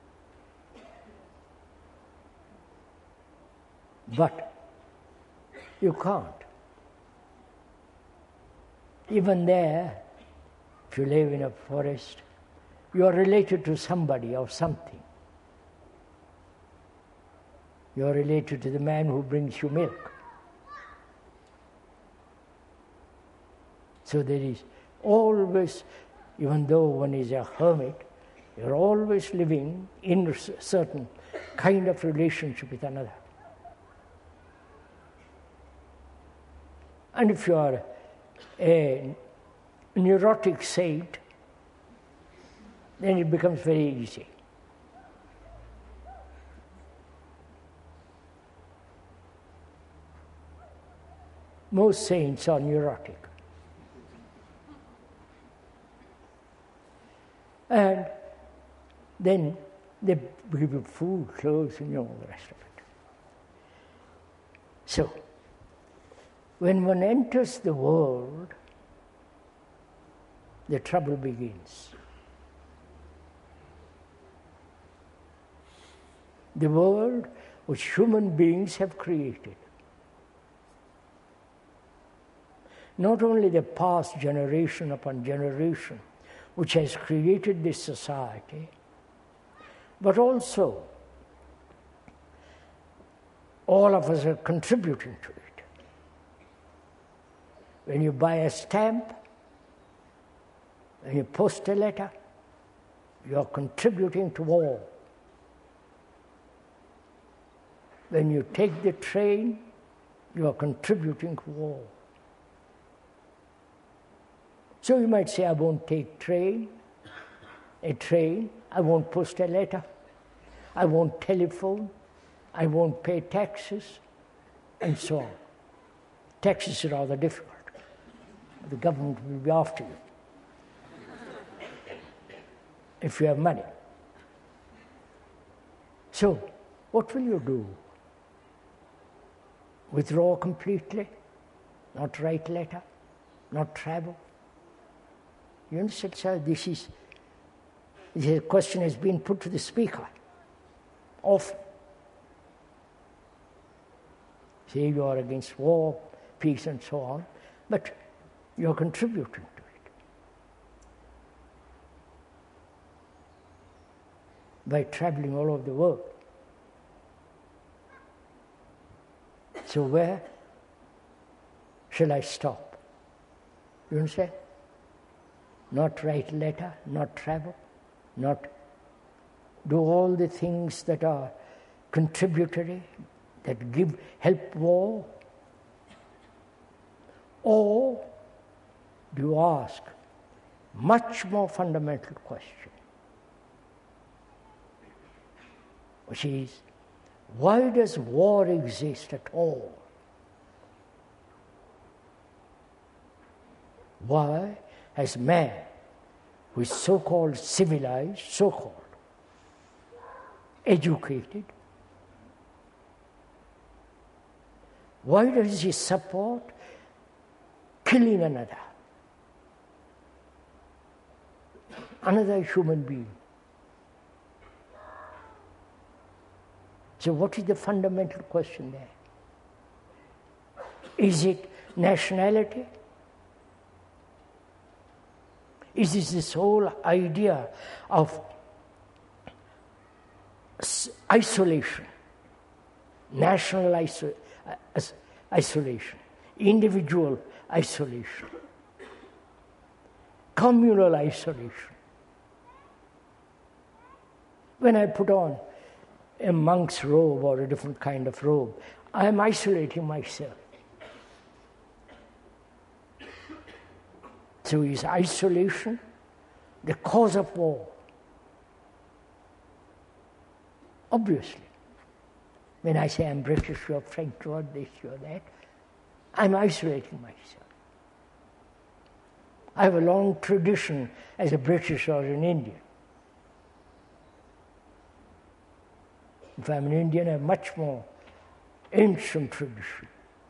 But you can't. Even there, if you live in a forest, you are related to somebody or something. You are related to the man who brings you milk. So there is always, even though one is a hermit, you're always living in a certain kind of relationship with another. And if you are a neurotic saint, then it becomes very easy. Most saints are neurotic. And then they give you food, clothes, and all the rest of it. So, when one enters the world, the trouble begins. The world which human beings have created. Not only the past generation upon generation which has created this society, but also all of us are contributing to it. When you buy a stamp, when you post a letter, you are contributing to war. When you take the train, you are contributing to war. So you might say, I won't take a train, I won't post a letter, I won't telephone, I won't pay taxes, and so on. Taxes are rather difficult. The government will be after you if you have money. So, what will you do? Withdraw completely? Not write letter? Not travel? You understand, sir? This question has been put to the speaker often. Say you are against war, peace, and so on, but you are contributing to it by traveling all over the world. So where shall I stop? You understand? Not write letter, not travel, not do all the things that are contributory, that help war. Or do you ask much more fundamental question, which is, why does war exist at all? Why has man, who is so-called civilized, so-called educated, why does he support killing another human being? So what is the fundamental question there? Is it nationality? Is it this whole idea of isolation, national isolation, individual isolation, communal isolation? When I put on a monk's robe or a different kind of robe, I am isolating myself. So is isolation the cause of war? Obviously. When I say I'm British, you're French, you're this, you're that, I'm isolating myself. I have a long tradition as a British or an Indian. If I'm an Indian, I have much more ancient tradition,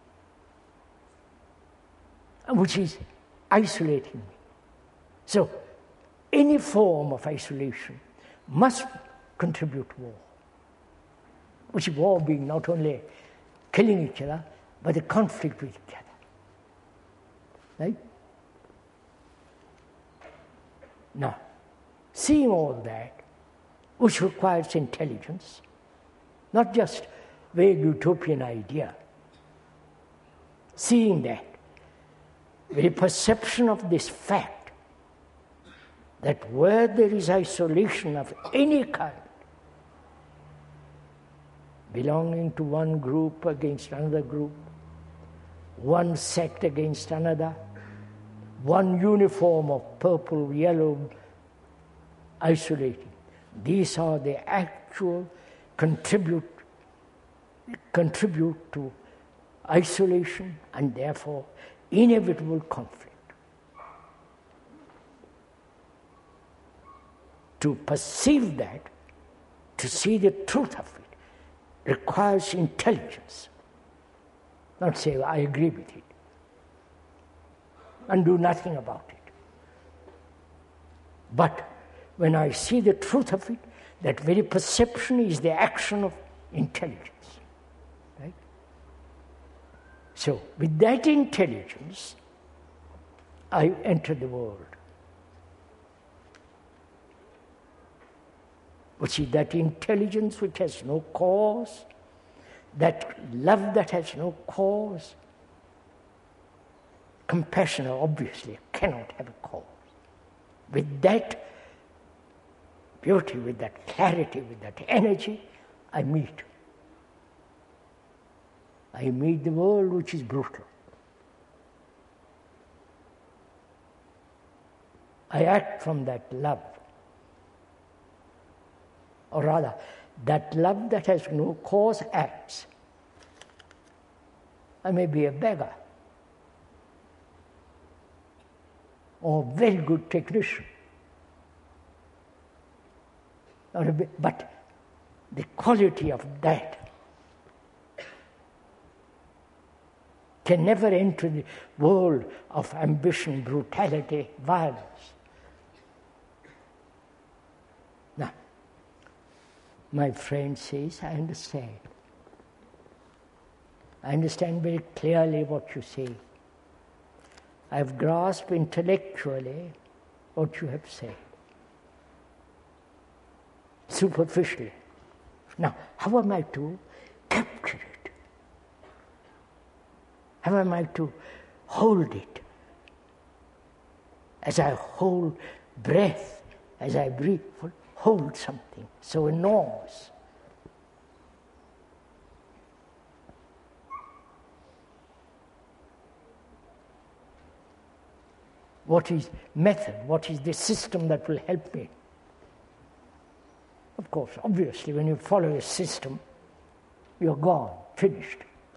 which is isolating me. So, any form of isolation must contribute to war, which is war being not only killing each other, but the conflict with each other. Right? Now, seeing all that, which requires intelligence, not just vague utopian idea, seeing that, the perception of this fact, that where there is isolation of any kind, belonging to one group against another group, one sect against another, one uniform of purple, yellow, isolating. These are the actual contribute to isolation and therefore inevitable conflict. To perceive that, to see the truth of it, requires intelligence. Not say, I agree with it, and do nothing about it. But when I see the truth of it, that very perception is the action of intelligence. Right? So, with that intelligence, I enter the world. Which is that intelligence which has no cause, that love that has no cause. Compassion obviously cannot have a cause. With that beauty, with that clarity, with that energy, I meet. I meet the world which is brutal. I act from that love. Or rather, that love that has no cause acts. I may be a beggar, or a very good technician, but the quality of that can never enter the world of ambition, brutality, violence. Now, my friend says, I understand. I understand very clearly what you say. I have grasped intellectually what you have said. Superficially. Now, how am I to capture it? How am I to hold it? As I hold breath, as I breathe, hold something so enormous. What is method? What is the system that will help me? Of course, obviously, when you follow a system, you're gone, finished.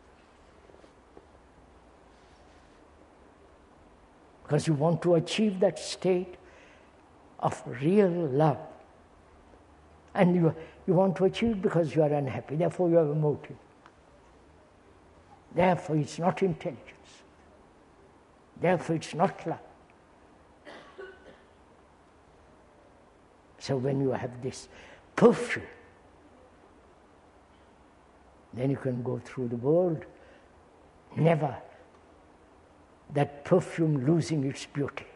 Because you want to achieve that state of real love. And you want to achieve it because you are unhappy, therefore you have a motive. Therefore it's not intelligence. Therefore it's not love. So when you have this perfume, then you can go through the world, never that perfume losing its beauty.